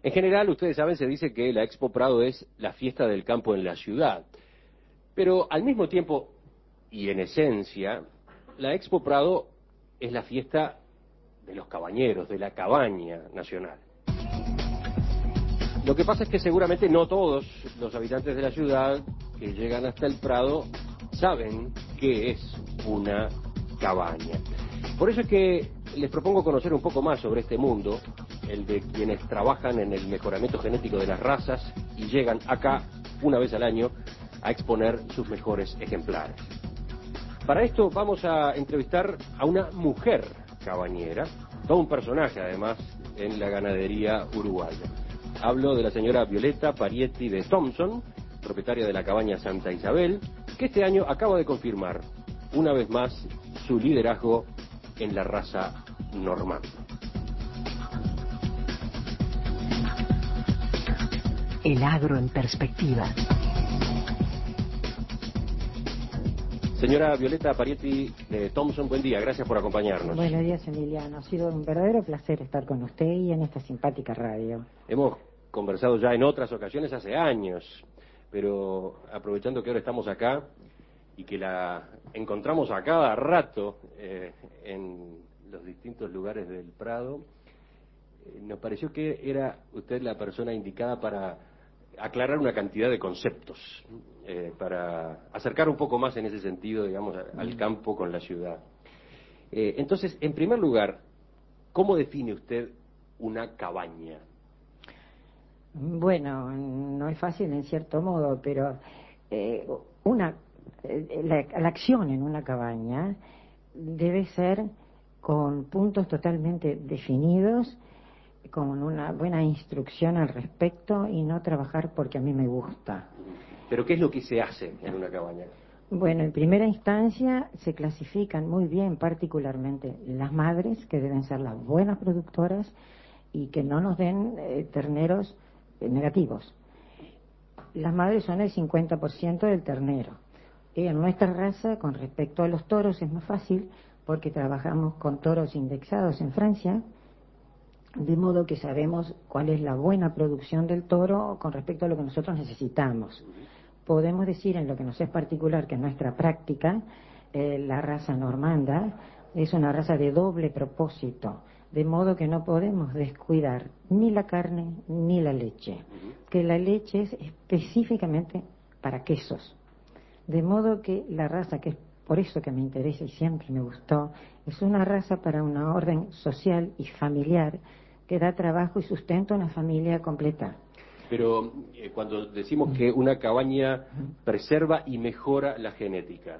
En general, ustedes saben, se dice que la Expo Prado es la fiesta del campo en la ciudad. Pero al mismo tiempo, y en esencia, la Expo Prado es la fiesta de los cabañeros, de la cabaña nacional. Lo que pasa es que seguramente no todos los habitantes de la ciudad que llegan hasta el Prado saben qué es una cabaña. Por eso es que les propongo conocer un poco más sobre este mundo, el de quienes trabajan en el mejoramiento genético de las razas y llegan acá una vez al año a exponer sus mejores ejemplares. Para esto vamos a entrevistar a una mujer cabañera, todo un personaje además en la ganadería uruguaya. Hablo de la señora Violeta Parietti de Thompson, propietaria de la cabaña Santa Isabel, que este año acaba de confirmar una vez más su liderazgo en la raza normanda. El agro en perspectiva. Señora Violeta Parietti de Thompson, buen día, gracias por acompañarnos. Buenos días, Emiliano. Ha sido un verdadero placer estar con usted y en esta simpática radio. Hemos conversado ya en otras ocasiones hace años, pero aprovechando que ahora estamos acá y que la encontramos a cada rato en los distintos lugares del Prado, nos pareció que era usted la persona indicada para aclarar una cantidad de conceptos, para acercar un poco más en ese sentido, digamos, al campo con la ciudad. Entonces, en primer lugar, ¿cómo define usted una cabaña? Bueno, no es fácil en cierto modo, pero la acción en una cabaña debe ser con puntos totalmente definidos, con una buena instrucción al respecto y no trabajar porque a mí me gusta. ¿Pero qué es lo que se hace en una cabaña? Bueno, en primera instancia se clasifican muy bien particularmente las madres, que deben ser las buenas productoras y que no nos den terneros negativos. Las madres son el 50% del ternero. En nuestra raza, con respecto a los toros, es más fácil porque trabajamos con toros indexados en Francia, de modo que sabemos cuál es la buena producción del toro con respecto a lo que nosotros necesitamos. Podemos decir, en lo que nos es particular, que en nuestra práctica, la raza normanda es una raza de doble propósito, de modo que no podemos descuidar ni la carne ni la leche, que la leche es específicamente para quesos. De modo que la raza, que es por eso que me interesa y siempre me gustó, es una raza para una orden social y familiar que da trabajo y sustento a una familia completa. Pero cuando decimos que una cabaña preserva y mejora la genética,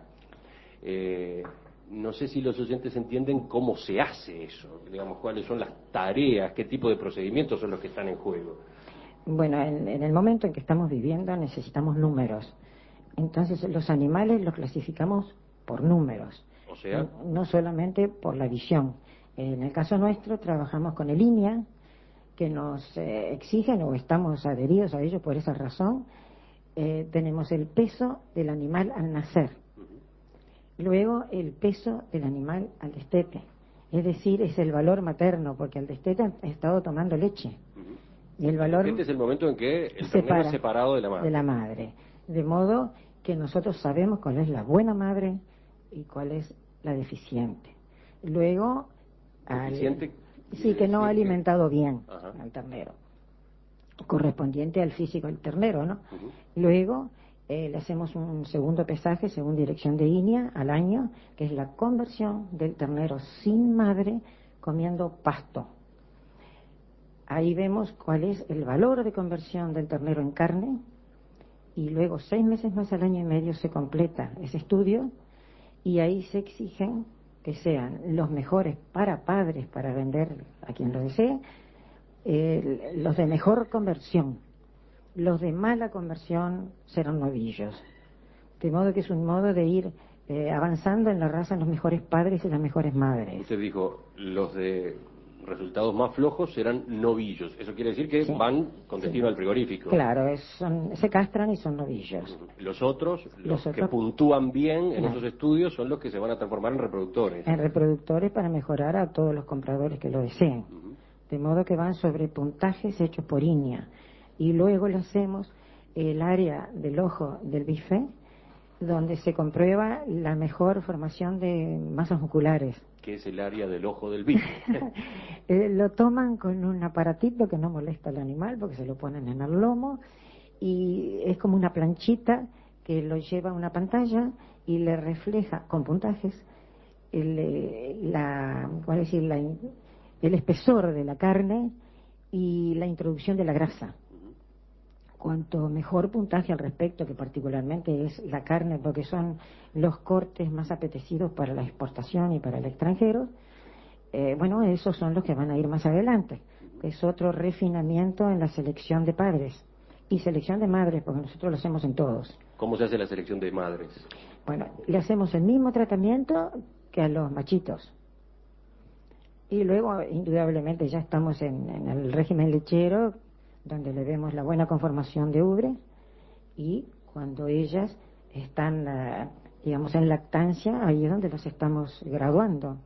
no sé si los oyentes entienden cómo se hace eso, digamos, cuáles son las tareas, qué tipo de procedimientos son los que están en juego. Bueno, en el momento en que estamos viviendo necesitamos números. Entonces los animales los clasificamos por números, O sea, no solamente por la visión. En el caso nuestro trabajamos con el INEA, que nos exigen o estamos adheridos a ellos por esa razón. Tenemos el peso del animal al nacer, luego el peso del animal al destete, es decir, es el valor materno, porque el destete ha estado tomando leche. Y el valor este es el momento en que el ternero es separado de la madre. De la madre. De modo que nosotros sabemos cuál es la buena madre y cuál es la deficiente. Luego, ¿Deficiente? Sí, que no ha alimentado bien Ajá. al ternero, correspondiente al físico del ternero, ¿no? Luego le hacemos un segundo pesaje según dirección de INEA al año, que es la conversión del ternero sin madre comiendo pasto. Ahí vemos cuál es el valor de conversión del ternero en carne, y luego 6 meses más al año y medio se completa ese estudio, y ahí se exigen que sean los mejores para padres para vender a quien lo desee, los de mejor conversión. Los de mala conversión serán novillos. De modo que es un modo de ir avanzando en la raza en los mejores padres y las mejores madres. Usted dijo, los de resultados más flojos serán novillos. Eso quiere decir que Sí, van con destino al frigorífico. Claro, se castran y son novillos. Los otros que otros, puntúan bien en claro, esos estudios son los que se van a transformar en reproductores. En reproductores para mejorar a todos los compradores que lo deseen. de modo que van sobre puntajes hechos por INEA. Y luego le hacemos el área del ojo del bife, donde se comprueba la mejor formación de masas musculares. ¿Qué es el área del ojo del bife? Lo toman con un aparatito que no molesta al animal, porque se lo ponen en el lomo, y es como una planchita que lo lleva a una pantalla y le refleja con puntajes ¿cuál es decir? El espesor de la carne y la introducción de la grasa. Cuanto mejor puntaje al respecto, que particularmente es la carne, porque son los cortes más apetecidos para la exportación y para el extranjero, bueno, esos son los que van a ir más adelante. Es otro refinamiento en la selección de padres y selección de madres, porque nosotros lo hacemos en todos. ¿Cómo se hace la selección de madres? Bueno, le hacemos el mismo tratamiento que a los machitos. Y luego, indudablemente, ya estamos en el régimen lechero, donde le vemos la buena conformación de ubre, y cuando ellas están, digamos, en lactancia, ahí es donde las estamos graduando.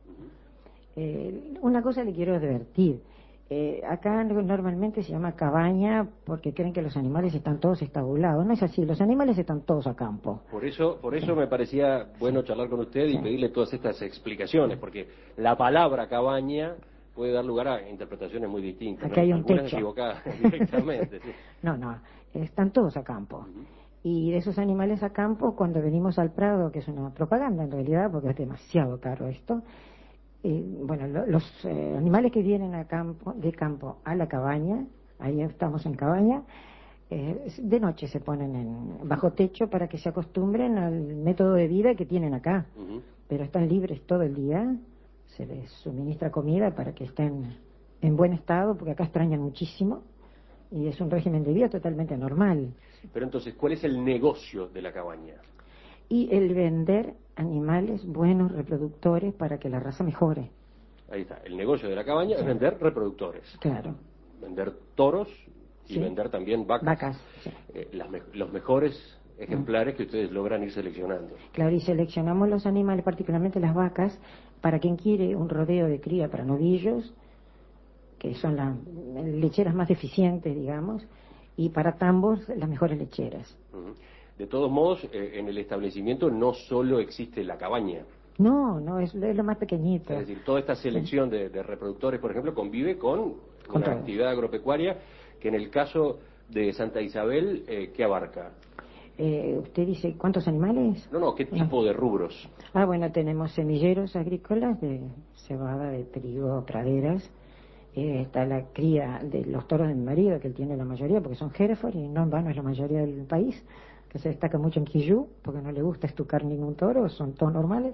Una cosa le quiero advertir. Acá normalmente se llama cabaña porque creen que los animales están todos estabulados. No es así, los animales están todos a campo. Por eso me parecía bueno charlar con usted y pedirle todas estas explicaciones, porque la palabra cabaña puede dar lugar a interpretaciones muy distintas. Acá hay un algunas techo. equivocadas directamente. Sí. No, están todos a campo. Y de esos animales a campo, cuando venimos al Prado, que es una propaganda en realidad, porque es demasiado caro esto, bueno, los animales que vienen de campo a la cabaña, ahí estamos en cabaña, de noche se ponen bajo techo para que se acostumbren al método de vida que tienen acá. Pero están libres todo el día, se les suministra comida para que estén en buen estado, porque acá extrañan muchísimo, y es un régimen de vida totalmente normal. Pero entonces, ¿cuál es el negocio de la cabaña? Y el vender animales buenos, reproductores, para que la raza mejore. Ahí está, el negocio de la cabaña es vender reproductores. Claro. Vender toros y Sí. vender también vacas. Vacas, sí. Los mejores ejemplares que ustedes logran ir seleccionando. Claro, y seleccionamos los animales, particularmente las vacas, para quien quiere un rodeo de cría para novillos, que son las lecheras más eficientes, digamos, y para tambos las mejores lecheras. De todos modos, en el establecimiento no solo existe la cabaña. No, es lo más pequeñito. Es decir, toda esta selección de reproductores, por ejemplo, convive con una todo. actividad agropecuaria que en el caso de Santa Isabel, ¿qué abarca? Usted dice, ¿cuántos animales? No, ¿qué tipo de rubros? Bueno, tenemos semilleros agrícolas de cebada, de trigo, praderas. Está la cría de los toros de mi marido, que él tiene la mayoría, porque son Hereford, y no en vano es la mayoría del país, que se destaca mucho en Quillú, porque no le gusta estucar ningún toro, son todos normales.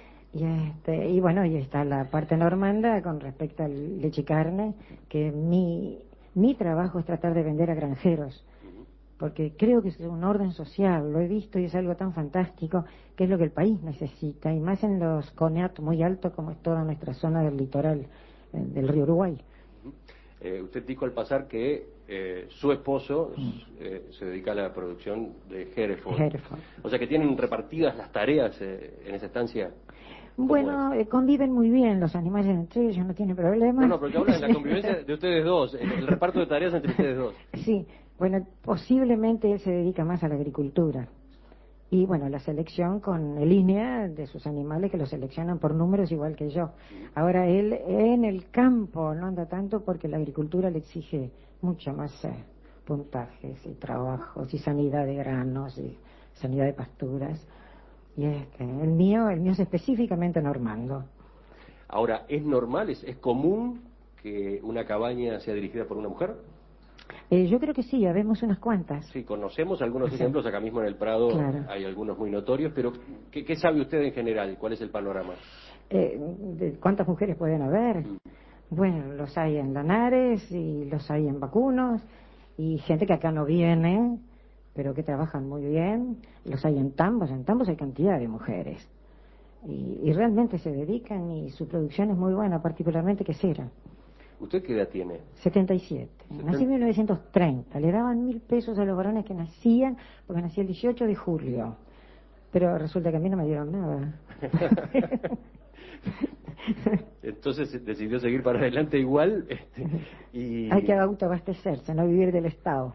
Y bueno, y está la parte normanda con respecto al leche y carne, que mi trabajo es tratar de vender a granjeros, porque creo que es un orden social, lo he visto y es algo tan fantástico, que es lo que el país necesita, y más en los CONEAT muy altos como es toda nuestra zona del litoral del río Uruguay. Usted dijo al pasar que su esposo se dedica a la producción de Hereford. O sea que tienen repartidas las tareas en esa estancia. Bueno, conviven muy bien los animales entre ellos, no tienen problemas. No, pero yo hablo de la convivencia de ustedes dos, el reparto de tareas entre ustedes dos. Sí, bueno, posiblemente él se dedica más a la agricultura. Y bueno, la selección con el INEA de sus animales, que los seleccionan por números igual que yo. Ahora él en el campo no anda tanto porque la agricultura le exige mucho más puntajes y trabajos y sanidad de granos y sanidad de pasturas. Y el mío es específicamente normando. Ahora, ¿es normal, es común que una cabaña sea dirigida por una mujer? Yo creo que sí, habemos unas cuantas. Sí, conocemos algunos ejemplos, acá mismo en el Prado hay algunos muy notorios, pero ¿qué sabe usted en general? ¿Cuál es el panorama? ¿De cuántas mujeres pueden haber? Bueno, los hay en Lanares y los hay en Vacunos, y gente que acá no viene, pero que trabajan muy bien. Los hay en Tambos hay cantidad de mujeres. Y realmente se dedican y su producción es muy buena, particularmente quesera. ¿Usted qué edad tiene? 77. Nací en 1930. Le daban 1.000 pesos a los varones que nacían, porque nací el 18 de julio. Pero resulta que a mí no me dieron nada. Entonces decidió seguir para adelante igual. Y hay que autoabastecerse, no vivir del Estado.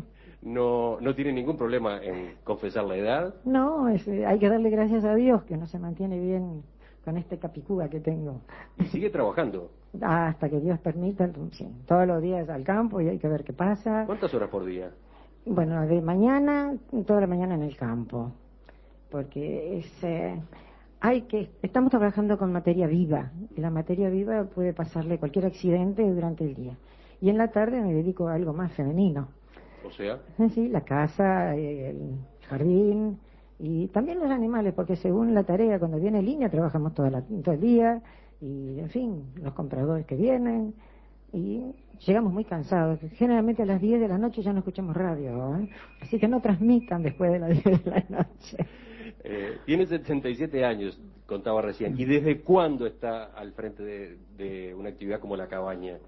no tiene ningún problema en confesar la edad. No, hay que darle gracias a Dios que no se mantiene bien con este capicúa que tengo. Y sigue trabajando. Hasta que Dios permita, sí, todos los días al campo y hay que ver qué pasa. ¿Cuántas horas por día? Bueno, de mañana, toda la mañana en el campo, porque estamos trabajando con materia viva, y la materia viva puede pasarle cualquier accidente durante el día. Y en la tarde me dedico a algo más femenino. O sea, Sí, la casa, el jardín y también los animales, porque según la tarea, cuando viene línea trabajamos todo el día y, en fin, los compradores que vienen y llegamos muy cansados. Generalmente a las 10 de la noche ya no escuchamos radio, ¿eh? Así que no transmitan después de las 10 de la noche. Tiene 77 años, contaba recién. ¿Y desde cuándo está al frente de una actividad como la cabaña?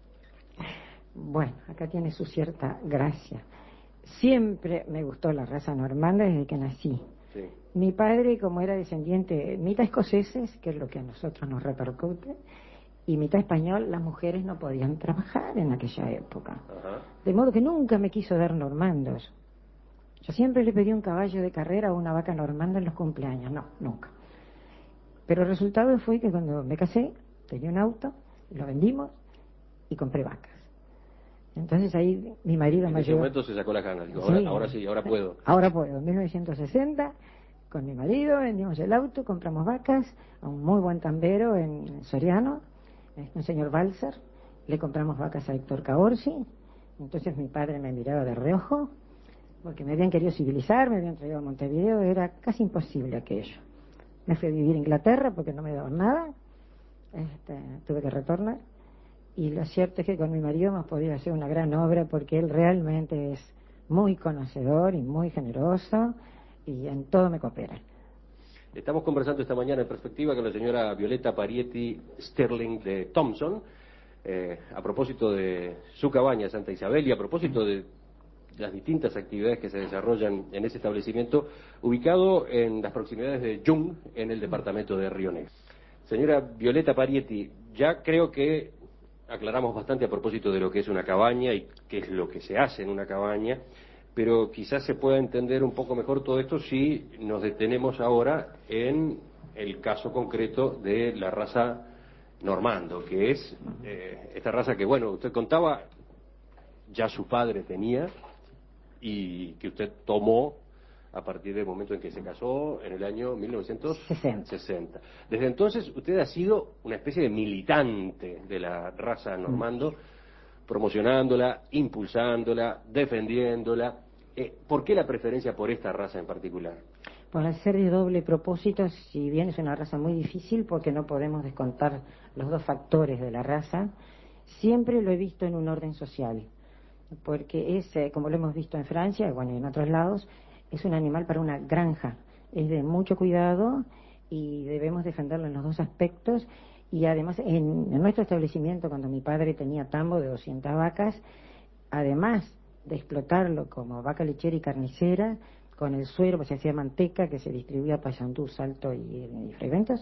Bueno, acá tiene su cierta gracia. Siempre me gustó la raza normanda desde que nací. Sí. Mi padre, como era descendiente mitad escoceses, que es lo que a nosotros nos repercute, y mitad español, las mujeres no podían trabajar en aquella época. Ajá. De modo que nunca me quiso dar normandos. Yo siempre le pedí un caballo de carrera o una vaca normanda en los cumpleaños. No, nunca. Pero el resultado fue que cuando me casé, tenía un auto, lo vendimos y compré vacas. Entonces ahí mi marido En me ese ayudó. momento se sacó las ganas. Digo, Sí. ahora sí, ahora puedo. Ahora puedo. En 1960, con mi marido, vendimos el auto, compramos vacas a un muy buen tambero en Soriano, un señor Balser. Le compramos vacas a Héctor Caorsi. Entonces mi padre me miraba de reojo, porque me habían querido civilizar, me habían traído a Montevideo, era casi imposible aquello. Me fui a vivir a Inglaterra porque no me daban nada, tuve que retornar. Y lo cierto es que con mi marido hemos podido hacer una gran obra porque él realmente es muy conocedor y muy generoso y en todo me coopera. Estamos conversando esta mañana en perspectiva con la señora Violeta Parietti Sterling de Thompson, a propósito de su cabaña Santa Isabel y a propósito de las distintas actividades que se desarrollan en ese establecimiento ubicado en las proximidades de Jung, en el departamento de Río Negro. Señora Violeta Parietti, ya creo que aclaramos bastante a propósito de lo que es una cabaña y qué es lo que se hace en una cabaña, pero quizás se pueda entender un poco mejor todo esto si nos detenemos ahora en el caso concreto de la raza normando, que es esta raza que, bueno, usted contaba, ya su padre tenía y que usted tomó a partir del momento en que se casó en el año 1960. Desde entonces usted ha sido una especie de militante de la raza normando, promocionándola, impulsándola, defendiéndola. ¿Por qué la preferencia por esta raza en particular? Por ser de doble propósito, si bien es una raza muy difícil porque no podemos descontar los dos factores de la raza, siempre lo he visto en un orden social, porque es, como lo hemos visto en Francia, bueno, y en otros lados, es un animal para una granja, es de mucho cuidado y debemos defenderlo en los dos aspectos. Y además, en nuestro establecimiento, cuando mi padre tenía tambo de 200 vacas, además de explotarlo como vaca lechera y carnicera, con el suero, pues se hacía manteca que se distribuía a Paysandú, Salto y Fragmentos,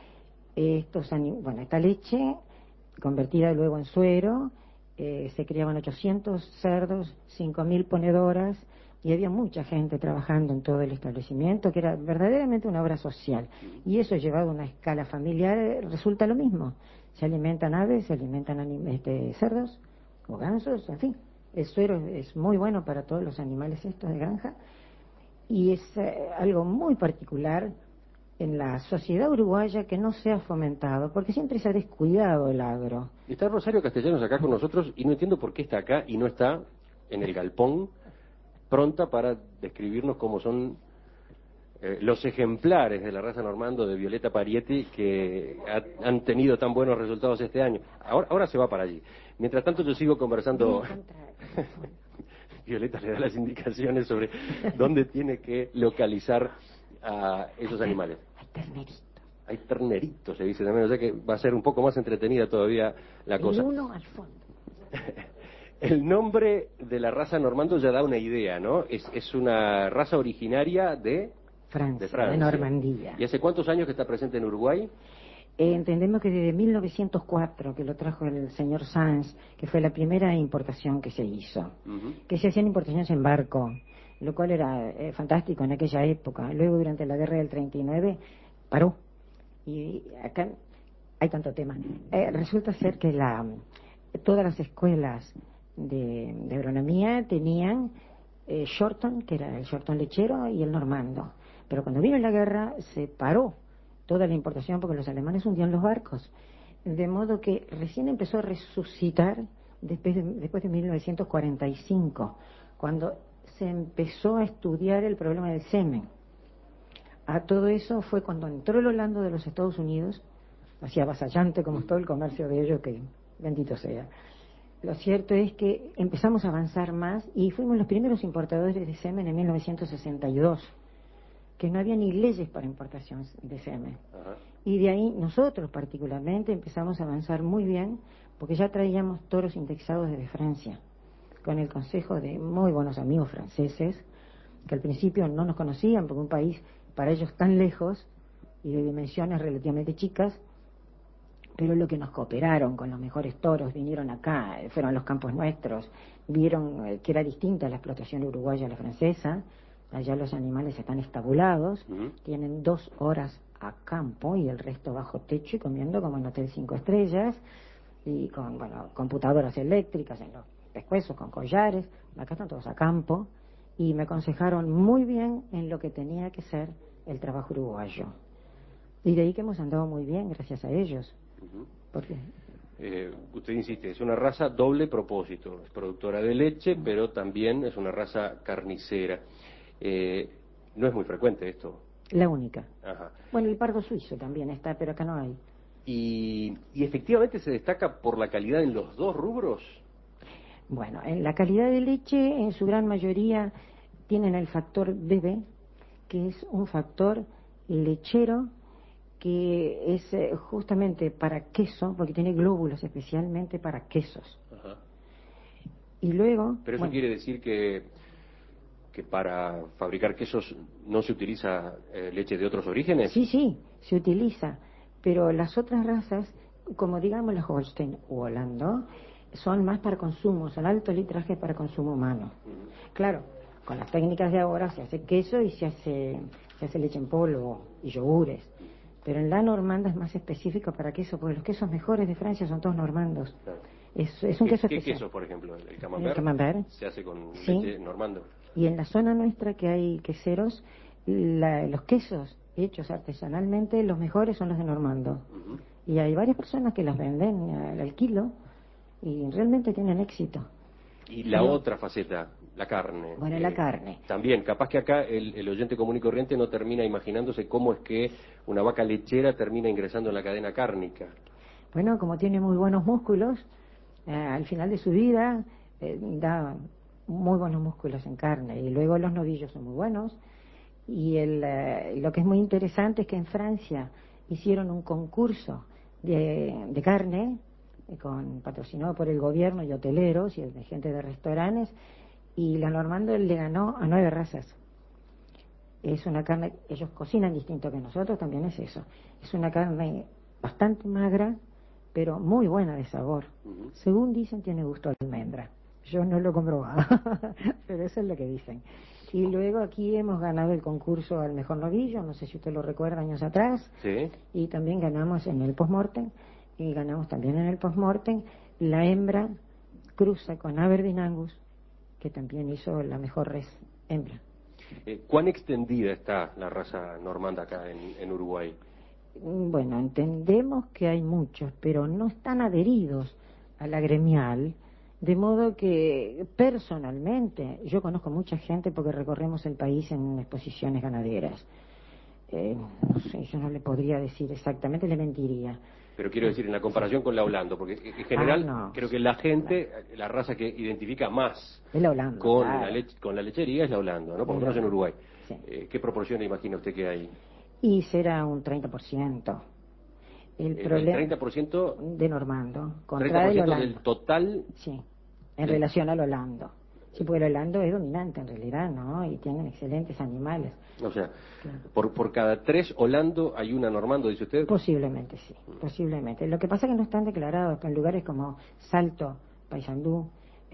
esta leche convertida luego en suero, se criaban 800 cerdos, 5.000 ponedoras, y había mucha gente trabajando en todo el establecimiento, que era verdaderamente una obra social. Y eso llevado a una escala familiar resulta lo mismo. Se alimentan aves, se alimentan cerdos o gansos, en fin. El suero es muy bueno para todos los animales estos de granja. Y es algo muy particular en la sociedad uruguaya que no se ha fomentado, porque siempre se ha descuidado el agro. Está Rosario Castellanos acá con nosotros y no entiendo por qué está acá y no está en el galpón, pronta para describirnos cómo son los ejemplares de la raza normando de Violeta Parietti que han tenido tan buenos resultados este año. Ahora se va para allí. Mientras tanto yo sigo conversando. Violeta le da las indicaciones sobre dónde tiene que localizar a esos animales. Hay terneritos. Hay terneritos, se dice también, o sea que va a ser un poco más entretenida todavía la cosa. El uno al fondo. El nombre de la raza normando ya da una idea, ¿no? Es una raza originaria de Francia, Francia, de Normandía. ¿Y hace cuántos años que está presente en Uruguay? Entendemos que desde 1904, que lo trajo el señor Sanz, que fue la primera importación que se hizo, que se hacían importaciones en barco, lo cual era fantástico en aquella época. Luego, durante la guerra del 39, paró. Y acá hay tanto tema. Resulta ser que todas las escuelas de agronomía tenían Shorton, que era el Shorton lechero, y el normando. Pero cuando vino la guerra, se paró toda la importación porque los alemanes hundían los barcos. De modo que recién empezó a resucitar después de 1945, cuando se empezó a estudiar el problema del semen. A todo eso fue cuando entró el Holando de los Estados Unidos, hacía avasallante como todo el comercio de ellos, que bendito sea. Lo cierto es que empezamos a avanzar más y fuimos los primeros importadores de semen en 1962, que no había ni leyes para importación de semen. Ajá. Y de ahí nosotros particularmente empezamos a avanzar muy bien, porque ya traíamos toros indexados desde Francia, con el consejo de muy buenos amigos franceses, que al principio no nos conocían, porque un país para ellos tan lejos y de dimensiones relativamente chicas, pero lo que nos cooperaron con los mejores toros, vinieron acá, fueron a los campos nuestros, vieron que era distinta la explotación uruguaya a la francesa. Allá los animales están estabulados, tienen 2 horas a campo y el resto bajo techo y comiendo como en hotel 5 estrellas, y con computadoras eléctricas en los pescuezos, con collares. Acá están todos a campo, y me aconsejaron muy bien en lo que tenía que ser el trabajo uruguayo. Y de ahí que hemos andado muy bien, gracias a ellos. Porque usted insiste, es una raza doble propósito, es productora de leche, pero también es una raza carnicera. No es muy frecuente esto. La única. Ajá. Bueno, el pardo suizo también está, pero acá no hay. ¿Y efectivamente se destaca por la calidad en los dos rubros? Bueno, en la calidad de leche, en su gran mayoría, tienen el factor DB, que es un factor lechero que es justamente para queso, porque tiene glóbulos especialmente para quesos. Ajá. Y luego... Pero eso quiere decir que para fabricar quesos no se utiliza leche de otros orígenes. Sí, se utiliza, pero las otras razas, como digamos la Holstein u Holando, son más para consumo, son alto litraje para consumo humano. Claro, con las técnicas de ahora se hace queso y se hace leche en polvo y yogures, pero en la normanda es más específico para queso, porque los quesos mejores de Francia son todos normandos. Claro. Es un queso especial. ¿Qué queso, por ejemplo? ¿El camembert? El camembert Se hace con leche normando. Y en la zona nuestra que hay queseros, los quesos hechos artesanalmente, los mejores son los de normando. Y hay varias personas que los venden al kilo y realmente tienen éxito. Y la otra faceta, la carne. Bueno, la carne. También, capaz que acá el oyente común y corriente no termina imaginándose cómo es que una vaca lechera termina ingresando en la cadena cárnica. Bueno, como tiene muy buenos músculos, al final de su vida da muy buenos músculos en carne, y luego los novillos son muy buenos. Y lo que es muy interesante es que en Francia hicieron un concurso de carne, patrocinado por el gobierno y hoteleros y de gente de restaurantes, y la Normando le ganó a 9 razas. Es una carne, ellos cocinan distinto que nosotros, también es eso. Es una carne bastante magra, pero muy buena de sabor. Según dicen, tiene gusto a almendra. Yo no lo he comprobado, pero eso es lo que dicen. Y luego aquí hemos ganado el concurso al mejor novillo, no sé si usted lo recuerda, años atrás. Sí. Y también ganamos en el postmortem, y ganamos también en el postmortem. La hembra cruza con Aberdeen Angus, que también hizo la mejor res hembra. ¿Cuán extendida está la raza normanda acá en Uruguay? Bueno, entendemos que hay muchos, pero no están adheridos a la gremial, de modo que personalmente yo conozco mucha gente porque recorremos el país en exposiciones ganaderas. No sé, yo no le podría decir exactamente, le mentiría. Pero quiero decir, en la comparación con la Holando, porque en general creo que la gente, la raza que identifica más la Holando, con la lechería es la Holando, ¿no? Por lo menos en Uruguay. Sí. ¿Qué proporción imagina usted que hay? Y será un 30%. El problema 30% de normando contra 30% del total. Sí, en relación al Holando. Sí, porque el holando es dominante en realidad, ¿no? Y tienen excelentes animales. O sea, Claro. por cada 3 holando hay una normando, dice usted. Posiblemente, sí, posiblemente. Lo que pasa es que no están declarados, que en lugares como Salto, Paysandú,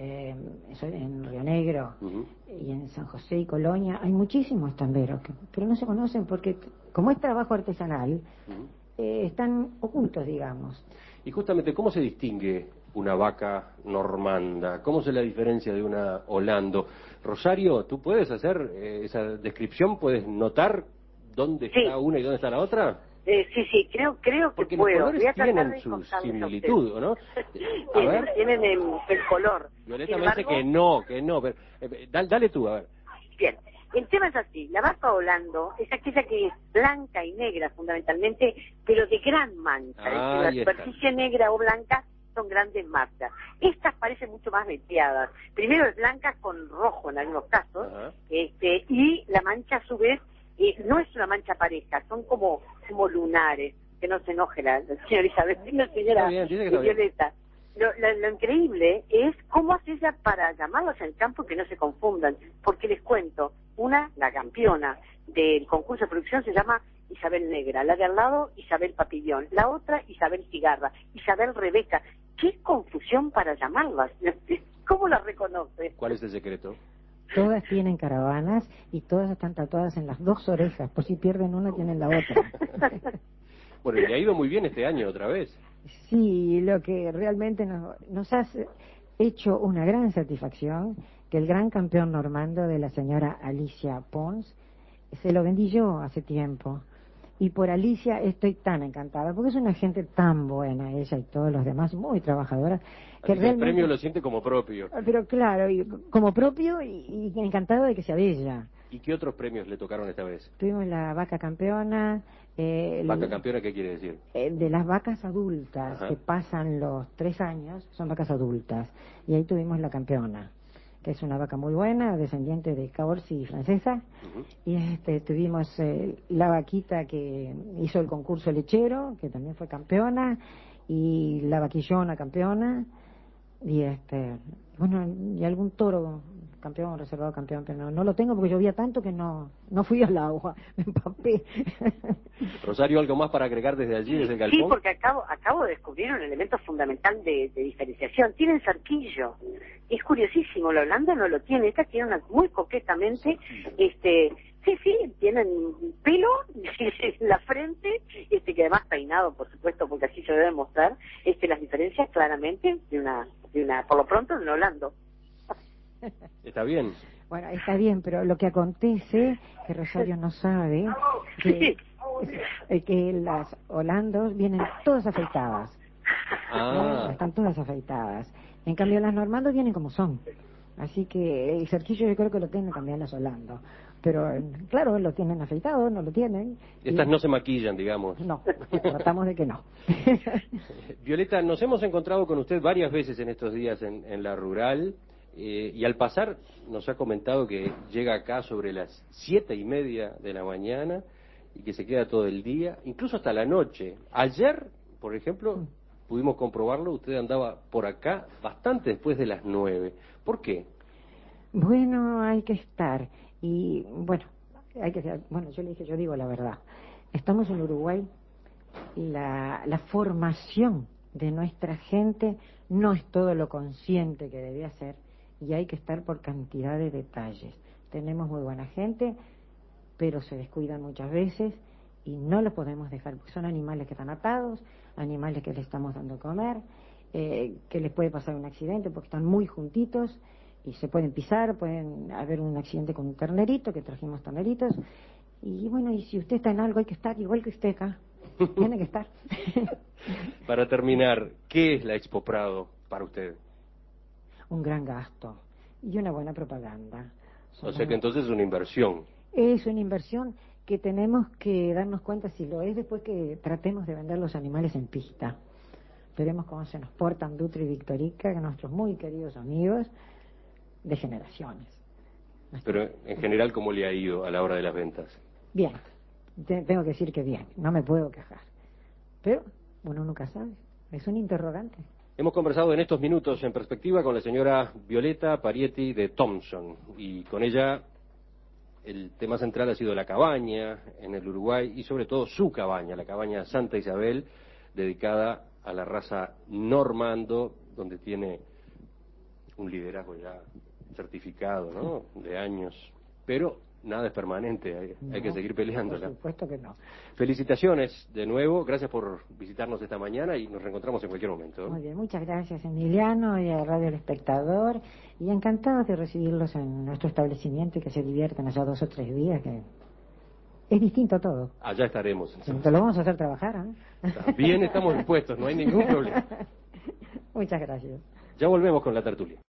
en Río Negro Ujú. y en San José y Colonia, hay muchísimos estamberos, pero no se conocen porque, como es trabajo artesanal, Ujú. están ocultos, digamos. Y justamente, ¿cómo se distingue una vaca normanda? ¿Cómo se la diferencia de una holando? Rosario, ¿tú puedes hacer esa descripción? ¿Puedes notar dónde está Sí, una y dónde está la otra? sí, creo que Porque los puedo. Voy colores a tratar tienen de su contarles a ustedes. similitud, ¿o no? A ver, Tienen el color. Violeta Sin me dice embargo, que no. Pero, dale tú, a ver. bien, el tema es así. La vaca holando es aquella que es blanca y negra fundamentalmente, pero de gran mancha. Es decir, Ahí la está. superficie negra o blanca son grandes manchas. Estas parecen mucho más veteadas. Primero es blanca con rojo en algunos casos, Ajá. y la mancha a su vez no es una mancha pareja, son como lunares. Que no se enoje la señora Isabel, la señora Está bien, dice que está bien. Violeta. Lo increíble es cómo hace ella para llamarlos al campo y que no se confundan, porque les cuento, la campeona del concurso de producción se llama Isabel Negra, la de al lado Isabel Papillón, la otra Isabel Cigarra, Isabel Rebeca. ¡Qué confusión para llamarlas! ¿Cómo las reconoce? ¿Cuál es el secreto? Todas tienen caravanas y todas están tatuadas en las dos orejas, por si pierden una tienen la otra. Bueno, y le ha ido muy bien este año otra vez. Sí, lo que realmente nos ha hecho una gran satisfacción que el gran campeón normando de la señora Alicia Pons se lo vendí yo hace tiempo. Y por Alicia estoy tan encantada, porque es una gente tan buena, ella y todos los demás, muy trabajadora, que Así que el realmente... premio lo siente como propio. Pero claro, y como propio y encantada de que sea bella. ¿Y qué otros premios le tocaron esta vez? Tuvimos la vaca campeona, ¿Vaca campeona qué quiere decir? de las vacas adultas Ajá. que pasan los 3 años, son vacas adultas. Y ahí tuvimos la campeona, que es una vaca muy buena, descendiente de Caborsi francesa. Ujú. Y tuvimos la vaquita que hizo el concurso lechero, que también fue campeona, y la vaquillona campeona, y bueno, y algún toro campeón, reservado campeón, pero no lo tengo porque llovía tanto que no fui al agua, me empapé. Rosario, ¿algo más para agregar desde allí, desde el Sí, galpón? porque acabo de descubrir un elemento fundamental de diferenciación. Tienen cerquillo. Es curiosísimo, la Holanda no lo tiene. Esta tiene muy coquetamente, sí, tienen pelo en la frente, que además peinado, por supuesto, porque así se debe mostrar, las diferencias claramente de una, por lo pronto, de un holando. Está bien. Bueno, está bien, pero lo que acontece, que Rosario no sabe, que, que las holandos vienen todas afeitadas. Ah, Están todas afeitadas. En cambio, las normandos vienen como son. Así que el cerquillo yo creo que lo tienen también las holandos. Pero, claro, lo tienen afeitado, no lo tienen. estas no se maquillan, digamos. No, tratamos de que no. Violeta, nos hemos encontrado con usted varias veces en estos días en la rural, y al pasar nos ha comentado que llega acá sobre las 7:30 de la mañana y que se queda todo el día, incluso hasta la noche. Ayer, por ejemplo, pudimos comprobarlo, usted andaba por acá bastante después de las 9. ¿Por qué? Bueno, hay que estar. Y bueno, bueno, yo le dije, yo digo la verdad. Estamos en Uruguay, la formación de nuestra gente no es todo lo consciente que debía ser y hay que estar por cantidad de detalles. Tenemos muy buena gente, pero se descuidan muchas veces y no los podemos dejar, porque son animales que están atados, animales que le estamos dando a comer, que les puede pasar un accidente porque están muy juntitos y se pueden pisar, pueden haber un accidente con un ternerito, que trajimos terneritos, y bueno, y si usted está en algo hay que estar igual que usted acá, tiene que estar. Para terminar, ¿qué es la Expo Prado para usted? Un gran gasto y una buena propaganda. O sea que entonces es una inversión. Es una inversión que tenemos que darnos cuenta si lo es después que tratemos de vender los animales en pista. Veremos cómo se nos portan Dutra y Victorica, nuestros muy queridos amigos de generaciones. Pero en general, ¿cómo le ha ido a la hora de las ventas? Bien, tengo que decir que bien, no me puedo quejar. Pero uno nunca sabe, es un interrogante. Hemos conversado en estos minutos en perspectiva con la señora Violeta Parietti de Thompson, y con ella el tema central ha sido la cabaña en el Uruguay, y sobre todo su cabaña, la cabaña Santa Isabel, dedicada a la raza normando, donde tiene un liderazgo ya certificado, ¿no?, de años, pero nada es permanente, hay que seguir peleándola. Por supuesto que no. Felicitaciones de nuevo, gracias por visitarnos esta mañana y nos reencontramos en cualquier momento. Muy bien, muchas gracias Emiliano y a Radio El Espectador, y encantados de recibirlos en nuestro establecimiento y que se diviertan allá 2 o 3 días, que es distinto todo. Allá estaremos. Te lo vamos a hacer trabajar, ¿eh? También estamos dispuestos, no hay ningún problema. Muchas gracias. Ya volvemos con la tertulia.